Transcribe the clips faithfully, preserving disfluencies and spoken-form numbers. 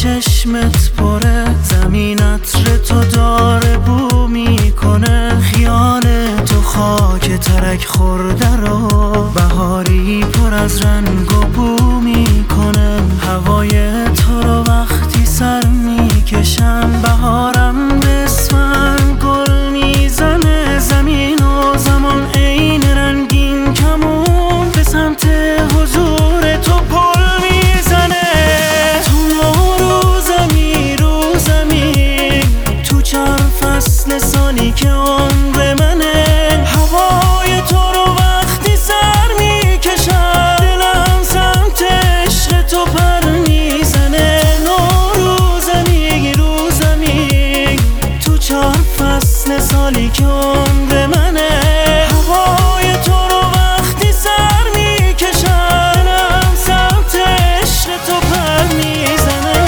چشمت پره، زمین عطر تو داره بو میکنه، خیال تو خاک ترک خورده رو بهاری پر از رنگ و بو میکنه. هوای تو رو وقتی سر میکشم، بهارم به اسفند گل میزنه، زمین و زمان عین رنگین کمون به سمت حضور تو پل میزنه. تو نوروزمی روزمی، تو چهار فصل سالی که عمر منه، هوای تو رو وقتی سر میکشم، دلم سمت عشق تو پر میزنه. نوروزمی روزمی، تو چهار فصل سالی که عمر منه، هوای تو رو وقتی سر میکشم، دلم سمت عشق تو پر میزنه.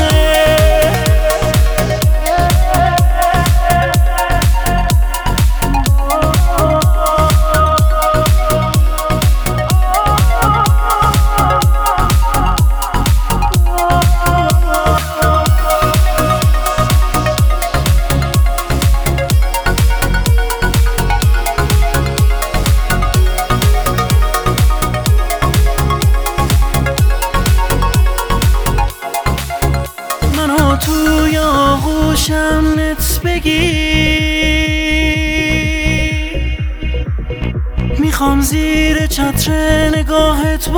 توی آغوشم نت بگیر، میخوام زیر چتر نگاهت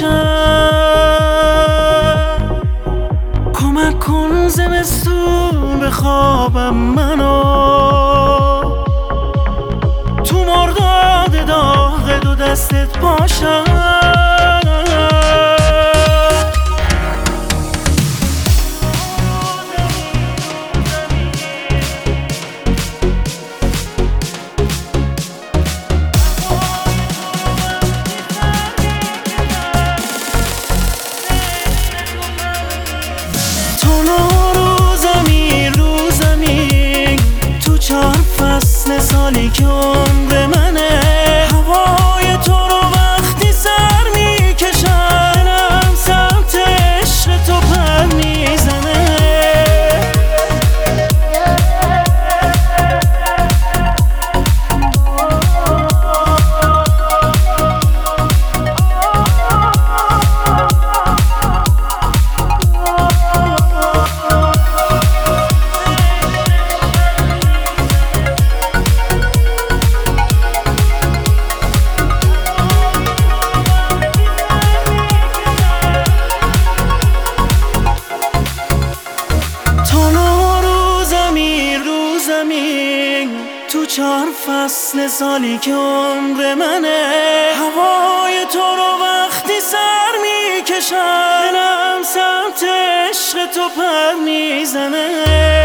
باشم، کمک کن زمستون به خوابم منو، تو مرداد داغ دو دستت باشم. روزمی روزمی، تو چهار فصل سالی که عمر منه، هوای تو رو وقتی سر میکشم، دلم سمت عشق تو پر میزنه. تو چهار فصل سالی که عمر منه، هوای تو رو وقتی سر میکشم، دلم سمت عشق تو پر میزنه.